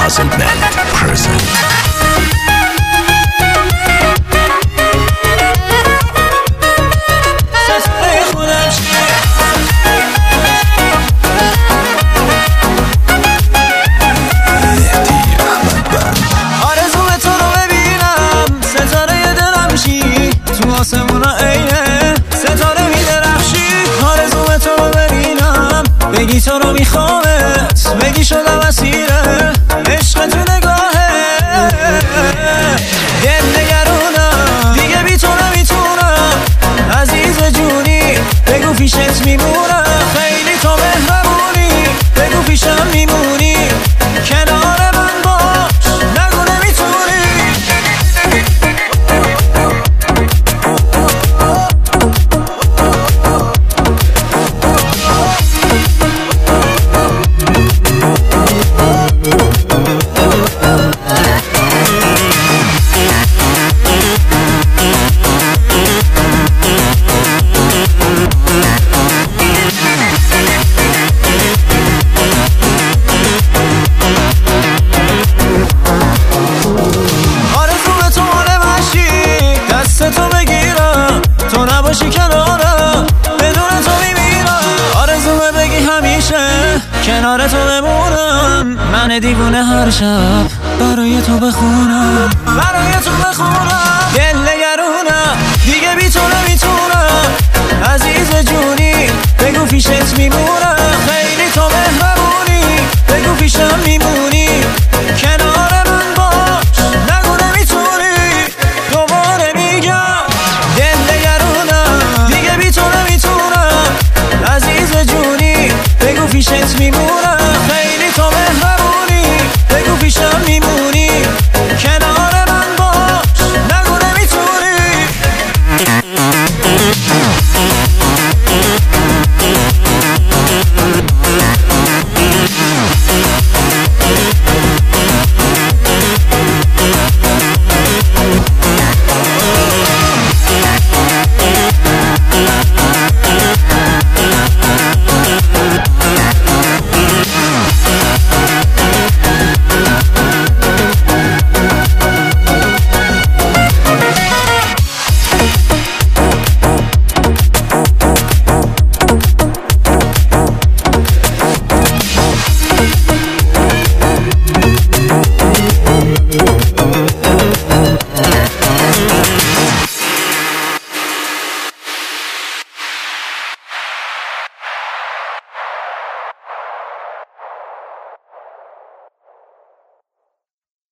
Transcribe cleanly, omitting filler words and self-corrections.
Puzzle Band present. آسمونا عینه ستاره میدرخشی آرزوم تو رو ببینم بگی تو رو میخوامت بگی شدم اسیره عشق تو نگاهه دل نگرونم دیگه بی تو نمیتونم عزیز جونی بگو پیشت میمونم خیلی تو مهربونی بگو پیشم میمونی کنار من باش نگو نمیتونی تو بگیرم تو نباشی کنارم بدون تو میمیرم آرزومه بگی همیشه کنار تو بمونم من دیوونه هر شب برای تو بخونم دل نگرونم دیگه بی تو نمیتونم عزیز جونی بگو پیشت میمونم خیلی تو مهربونی بگو پیشم میمونی کنار من باش نگو نمیتونی دوباره میگم دل نگرونم دیگه بی تو نمیتونم عزیز جونی بگو پیشت میمونم